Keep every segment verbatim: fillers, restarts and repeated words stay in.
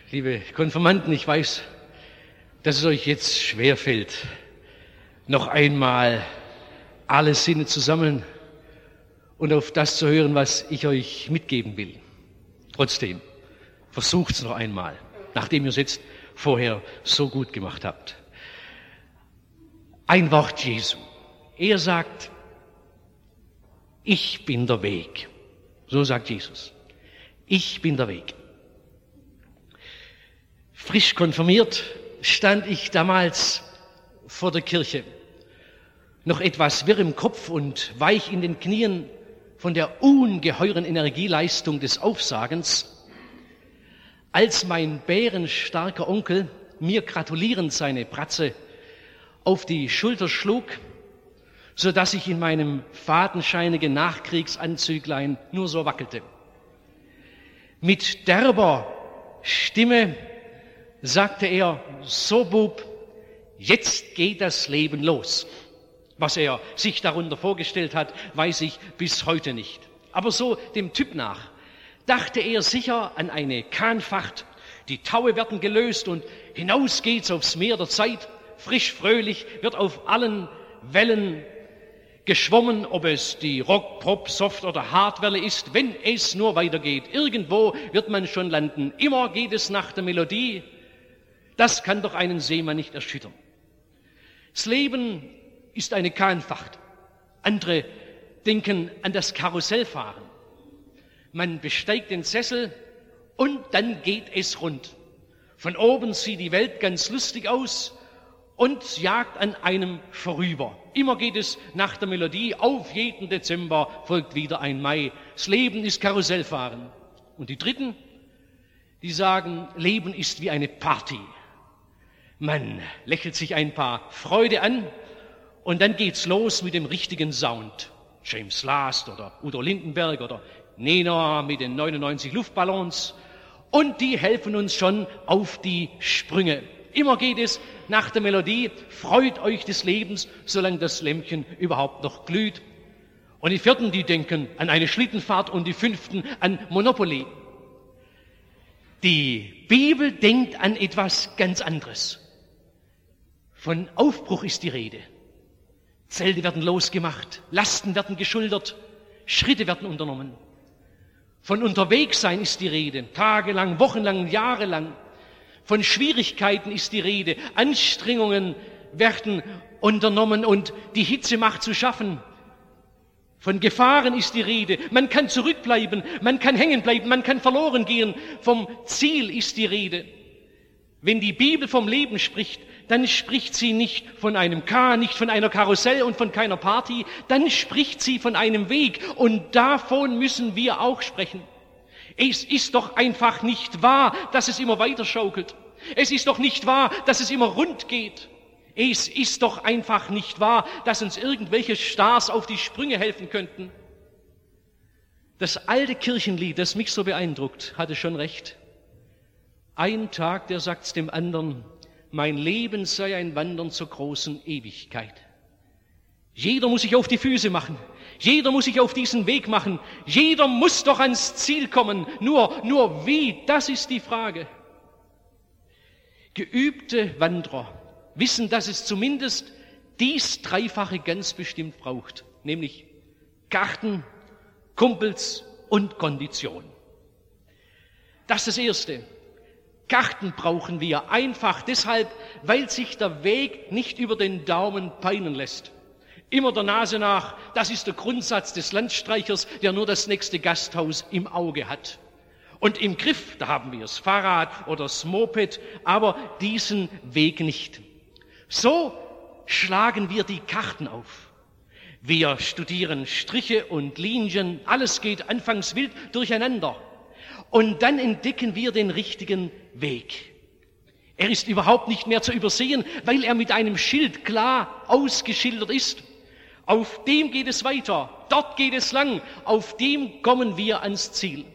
Liebe Konfirmanden, ich weiß, dass es euch jetzt schwerfällt, noch einmal alle Sinne zu sammeln und auf das zu hören, was ich euch mitgeben will. Trotzdem, versucht's noch einmal, nachdem ihr es jetzt vorher so gut gemacht habt. Ein Wort Jesu. Er sagt, ich bin der Weg. So sagt Jesus. Ich bin der Weg. Frisch konfirmiert stand ich damals vor der Kirche, noch etwas wirr im Kopf und weich in den Knien von der ungeheuren Energieleistung des Aufsagens, als mein bärenstarker Onkel mir gratulierend seine Bratze auf die Schulter schlug, so dass ich in meinem fadenscheinigen Nachkriegsanzüglein nur so wackelte. Mit derber Stimme sagte er, so Bub, jetzt geht das Leben los. Was er sich darunter vorgestellt hat, weiß ich bis heute nicht. Aber so dem Typ nach dachte er sicher an eine Kahnfahrt, die Taue werden gelöst und hinaus geht's aufs Meer der Zeit. Frisch, fröhlich wird auf allen Wellen geschwommen, ob es die Rock, Pop, Soft oder Hardwelle ist, wenn es nur weitergeht. Irgendwo wird man schon landen. Immer geht es nach der Melodie. Das kann doch einen Seemann nicht erschüttern. Das Leben ist eine Kahnfahrt. Andere denken an das Karussellfahren. Man besteigt den Sessel und dann geht es rund. Von oben sieht die Welt ganz lustig aus und jagt an einem vorüber. Immer geht es nach der Melodie. Auf jeden Dezember folgt wieder ein Mai. Das Leben ist Karussellfahren. Und die Dritten, die sagen, Leben ist wie eine Party. Man lächelt sich ein paar Freude an und dann geht's los mit dem richtigen Sound. James Last oder Udo Lindenberg oder Nena mit den neunundneunzig Luftballons. Und die helfen uns schon auf die Sprünge. Immer geht es nach der Melodie, freut euch des Lebens, solange das Lämpchen überhaupt noch glüht. Und die Vierten, die denken an eine Schlittenfahrt und die Fünften an Monopoly. Die Bibel denkt an etwas ganz anderes. Von Aufbruch ist die Rede. Zelte werden losgemacht, Lasten werden geschultert, Schritte werden unternommen. Von Unterwegssein ist die Rede, tagelang, wochenlang, jahrelang. Von Schwierigkeiten ist die Rede, Anstrengungen werden unternommen und die Hitze macht zu schaffen. Von Gefahren ist die Rede, man kann zurückbleiben, man kann hängen bleiben, man kann verloren gehen. Vom Ziel ist die Rede. Wenn die Bibel vom Leben spricht, dann spricht sie nicht von einem Kahn, nicht von einer Karussell und von keiner Party, dann spricht sie von einem Weg und davon müssen wir auch sprechen. Es ist doch einfach nicht wahr, dass es immer weiter schaukelt. Es ist doch nicht wahr, dass es immer rund geht. Es ist doch einfach nicht wahr, dass uns irgendwelche Stars auf die Sprünge helfen könnten. Das alte Kirchenlied, das mich so beeindruckt, hatte schon recht. Ein Tag, der sagt's dem anderen, mein Leben sei ein Wandern zur großen Ewigkeit. Jeder muss sich auf die Füße machen. Jeder muss sich auf diesen Weg machen. Jeder muss doch ans Ziel kommen. Nur, nur wie, das ist die Frage. Geübte Wanderer wissen, dass es zumindest dies Dreifache ganz bestimmt braucht. Nämlich Karten, Kumpels und Kondition. Das ist das Erste. Karten brauchen wir einfach deshalb, weil sich der Weg nicht über den Daumen peinen lässt. Immer der Nase nach, das ist der Grundsatz des Landstreichers, der nur das nächste Gasthaus im Auge hat. Und im Griff, da haben wir das Fahrrad oder das Moped, aber diesen Weg nicht. So schlagen wir die Karten auf. Wir studieren Striche und Linien, alles geht anfangs wild durcheinander. Und dann entdecken wir den richtigen Weg. Er ist überhaupt nicht mehr zu übersehen, weil er mit einem Schild klar ausgeschildert ist. Auf dem geht es weiter, dort geht es lang, auf dem kommen wir ans Ziel.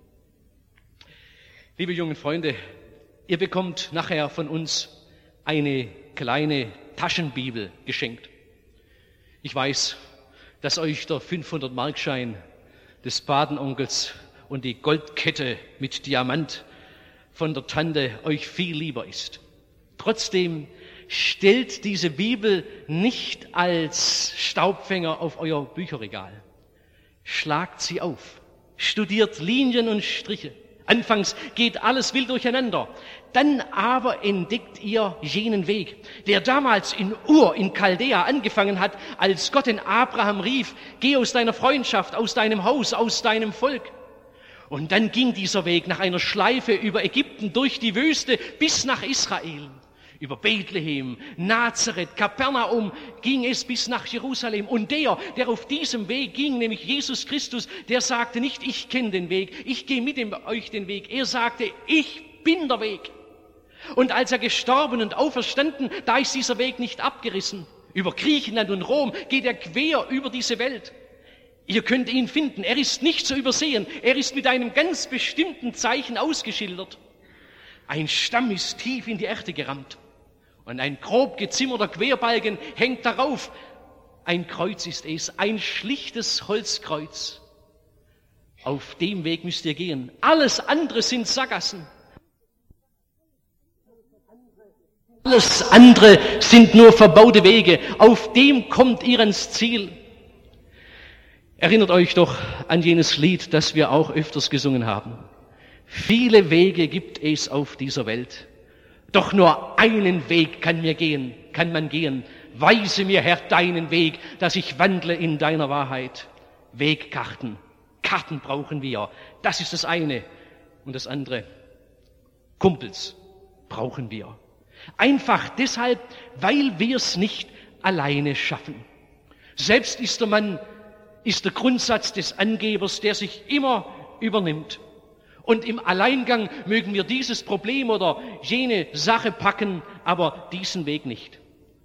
Liebe jungen Freunde, ihr bekommt nachher von uns eine kleine Taschenbibel geschenkt. Ich weiß, dass euch der fünfhundert-Markschein des Patenonkels und die Goldkette mit Diamant von der Tante euch viel lieber ist. Trotzdem stellt diese Bibel nicht als Staubfänger auf euer Bücherregal. Schlagt sie auf, studiert Linien und Striche. Anfangs geht alles wild durcheinander. Dann aber entdeckt ihr jenen Weg, der damals in Ur, in Chaldea angefangen hat, als Gott den Abraham rief, geh aus deiner Freundschaft, aus deinem Haus, aus deinem Volk. Und dann ging dieser Weg nach einer Schleife über Ägypten, durch die Wüste, bis nach Israel. Über Bethlehem, Nazareth, Kapernaum ging es bis nach Jerusalem. Und der, der auf diesem Weg ging, nämlich Jesus Christus, der sagte nicht, ich kenne den Weg, ich gehe mit euch den Weg. Er sagte, ich bin der Weg. Und als er gestorben und auferstanden, da ist dieser Weg nicht abgerissen. Über Griechenland und Rom geht er quer über diese Welt. Ihr könnt ihn finden. Er ist nicht zu übersehen. Er ist mit einem ganz bestimmten Zeichen ausgeschildert. Ein Stamm ist tief in die Erde gerammt. Und ein grob gezimmerter Querbalken hängt darauf. Ein Kreuz ist es, ein schlichtes Holzkreuz. Auf dem Weg müsst ihr gehen. Alles andere sind Sackgassen. Alles andere sind nur verbaute Wege. Auf dem kommt ihr ans Ziel. Erinnert euch doch an jenes Lied, das wir auch öfters gesungen haben. Viele Wege gibt es auf dieser Welt. Doch nur einen Weg kann mir gehen, kann man gehen. Weise mir, Herr, deinen Weg, dass ich wandle in deiner Wahrheit. Wegkarten, Karten brauchen wir. Das ist das eine. Und das andere, Kumpels brauchen wir. Einfach deshalb, weil wir es nicht alleine schaffen. Selbst ist der Mann, ist der Grundsatz des Angebers, der sich immer übernimmt. Und im Alleingang mögen wir dieses Problem oder jene Sache packen, aber diesen Weg nicht.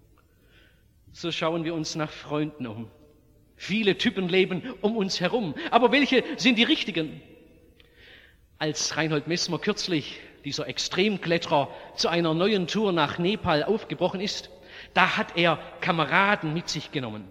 So schauen wir uns nach Freunden um. Viele Typen leben um uns herum. Aber welche sind die richtigen? Als Reinhold Messmer kürzlich, dieser Extremkletterer, zu einer neuen Tour nach Nepal aufgebrochen ist, da hat er Kameraden mit sich genommen.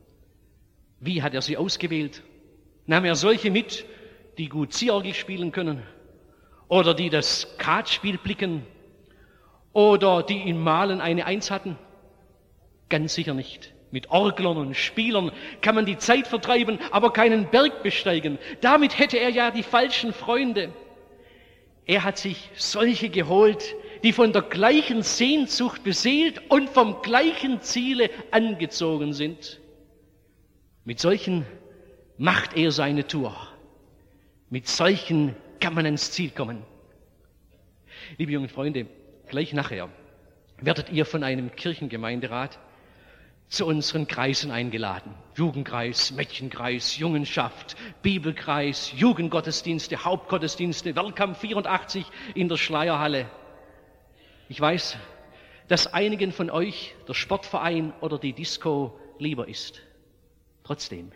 Wie hat er sie ausgewählt? Nahm er solche mit, die gut Ziorgel spielen können oder die das Skatspiel blicken oder die in Malen eine Eins hatten? Ganz sicher nicht. Mit Orglern und Spielern kann man die Zeit vertreiben, aber keinen Berg besteigen. Damit hätte er ja die falschen Freunde. Er hat sich solche geholt, die von der gleichen Sehnsucht beseelt und vom gleichen Ziele angezogen sind. Mit solchen macht er seine Tour. Mit solchen kann man ans Ziel kommen. Liebe jungen Freunde, gleich nachher werdet ihr von einem Kirchengemeinderat zu unseren Kreisen eingeladen. Jugendkreis, Mädchenkreis, Jungenschaft, Bibelkreis, Jugendgottesdienste, Hauptgottesdienste, Welcome vierundachtzig in der Schleierhalle. Ich weiß, dass einigen von euch der Sportverein oder die Disco lieber ist. Trotzdem,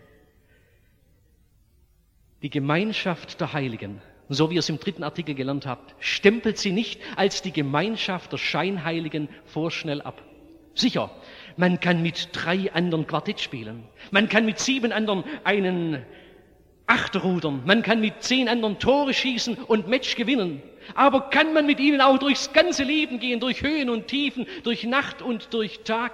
die Gemeinschaft der Heiligen, so wie ihr es im dritten Artikel gelernt habt, stempelt sie nicht als die Gemeinschaft der Scheinheiligen vorschnell ab. Sicher, man kann mit drei anderen Quartett spielen, man kann mit sieben anderen einen Achter rudern, man kann mit zehn anderen Tore schießen und Match gewinnen. Aber kann man mit ihnen auch durchs ganze Leben gehen, durch Höhen und Tiefen, durch Nacht und durch Tag?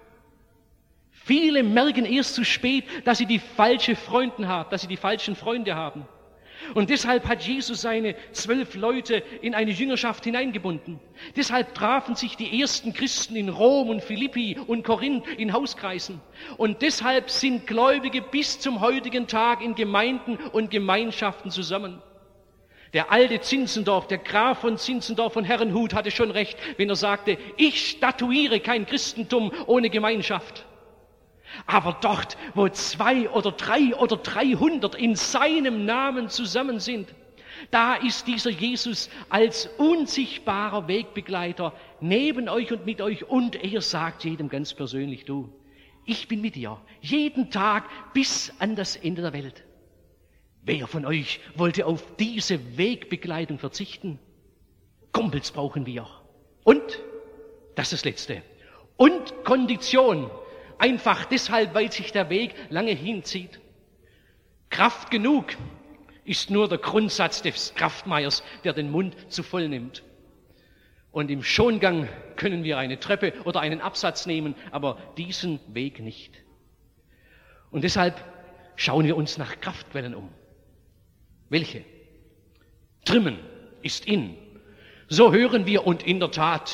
Viele merken erst zu spät, dass sie die falschen Freunde haben, dass sie die falschen Freunde haben. Und deshalb hat Jesus seine zwölf Leute in eine Jüngerschaft hineingebunden. Deshalb trafen sich die ersten Christen in Rom und Philippi und Korinth in Hauskreisen. Und deshalb sind Gläubige bis zum heutigen Tag in Gemeinden und Gemeinschaften zusammen. Der alte Zinzendorf, der Graf von Zinzendorf von Herrenhut hatte schon recht, wenn er sagte, ich statuiere kein Christentum ohne Gemeinschaft. Aber dort, wo zwei oder drei oder dreihundert in seinem Namen zusammen sind, da ist dieser Jesus als unsichtbarer Wegbegleiter neben euch und mit euch und er sagt jedem ganz persönlich, du, ich bin mit dir, jeden Tag bis an das Ende der Welt. Wer von euch wollte auf diese Wegbegleitung verzichten? Kumpels brauchen wir. Und, das ist das Letzte, und Kondition. Einfach deshalb, weil sich der Weg lange hinzieht. Kraft genug ist nur der Grundsatz des Kraftmeiers, der den Mund zu voll nimmt. Und im Schongang können wir eine Treppe oder einen Absatz nehmen, aber diesen Weg nicht. Und deshalb schauen wir uns nach Kraftquellen um. Welche? Trimmen ist in. So hören wir, und in der Tat,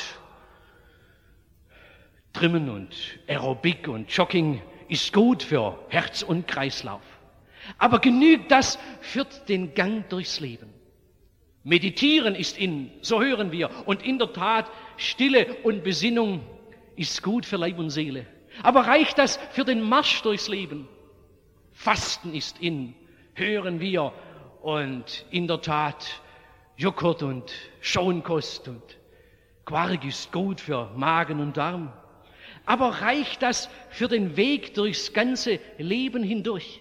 Trimmen und Aerobic und Jogging ist gut für Herz und Kreislauf. Aber genügt das für den Gang durchs Leben? Meditieren ist in, so hören wir. Und in der Tat, Stille und Besinnung ist gut für Leib und Seele. Aber reicht das für den Marsch durchs Leben? Fasten ist in, hören wir. Und in der Tat, Joghurt und Schonkost und Quark ist gut für Magen und Darm. Aber reicht das für den Weg durchs ganze Leben hindurch?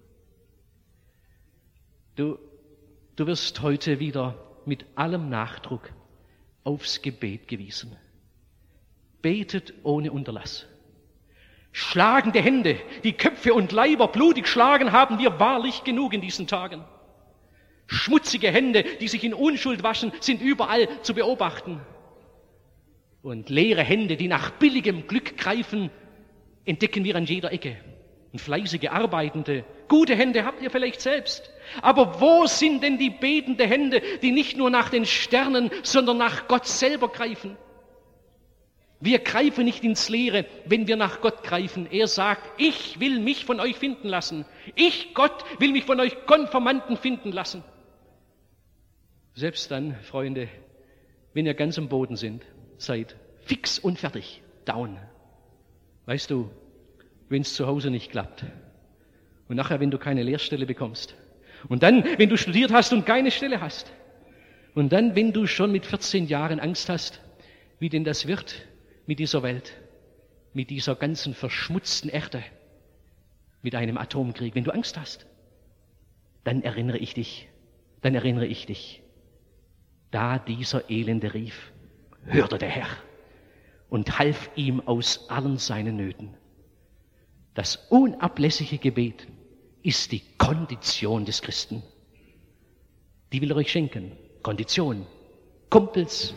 Du, du wirst heute wieder mit allem Nachdruck aufs Gebet gewiesen. Betet ohne Unterlass. Schlagende Hände, die Köpfe und Leiber blutig schlagen, haben wir wahrlich genug in diesen Tagen. Schmutzige Hände, die sich in Unschuld waschen, sind überall zu beobachten. Und leere Hände, die nach billigem Glück greifen, entdecken wir an jeder Ecke. Und fleißige, arbeitende, gute Hände habt ihr vielleicht selbst. Aber wo sind denn die betende Hände, die nicht nur nach den Sternen, sondern nach Gott selber greifen? Wir greifen nicht ins Leere, wenn wir nach Gott greifen. Er sagt, ich will mich von euch finden lassen. Ich, Gott, will mich von euch Konformanten finden lassen. Selbst dann, Freunde, wenn ihr ganz am Boden sind, seid fix und fertig, down. Weißt du, wenn es zu Hause nicht klappt und nachher, wenn du keine Lehrstelle bekommst und dann, wenn du studiert hast und keine Stelle hast und dann, wenn du schon mit vierzehn Jahren Angst hast, wie denn das wird mit dieser Welt, mit dieser ganzen verschmutzten Erde, mit einem Atomkrieg, wenn du Angst hast, dann erinnere ich dich, dann erinnere ich dich, da dieser Elende rief, hörte der Herr und half ihm aus allen seinen Nöten. Das unablässige Gebet ist die Kondition des Christen. Die will er euch schenken. Kondition, Kumpels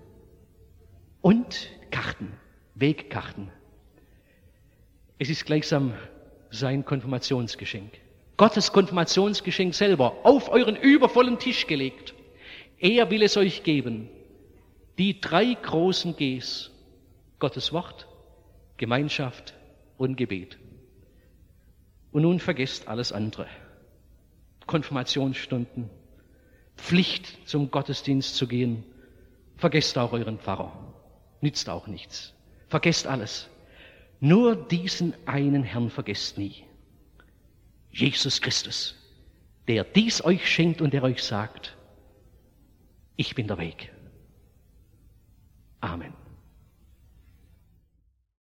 und Karten, Wegkarten. Es ist gleichsam sein Konfirmationsgeschenk. Gottes Konfirmationsgeschenk selber auf euren übervollen Tisch gelegt. Er will es euch geben. Die drei großen Gs. Gottes Wort, Gemeinschaft und Gebet. Und nun vergesst alles andere. Konfirmationsstunden, Pflicht zum Gottesdienst zu gehen. Vergesst auch euren Pfarrer. Nützt auch nichts. Vergesst alles. Nur diesen einen Herrn vergesst nie. Jesus Christus, der dies euch schenkt und der euch sagt, ich bin der Weg.